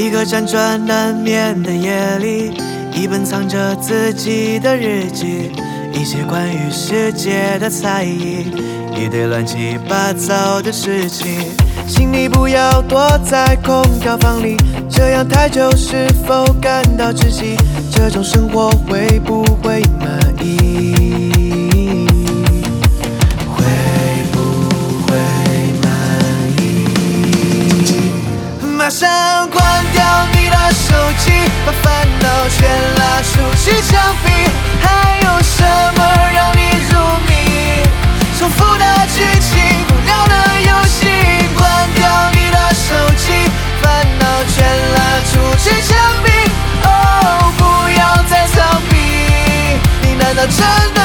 一个辗转难眠的夜里，一本藏着自己的日记，一些关于世界的猜疑，一堆乱七八糟的事情。请你不要躲在空调房里，这样太久是否感到窒息？这种生活会不会满意？会不会满意？马上关掉你的手机，把烦恼全拉出去墙壁。还有什么让你入迷？重复的剧情，无聊的游戏。关掉你的手机，烦恼全拉出去墙壁。哦，不要再藏笔，你难道真的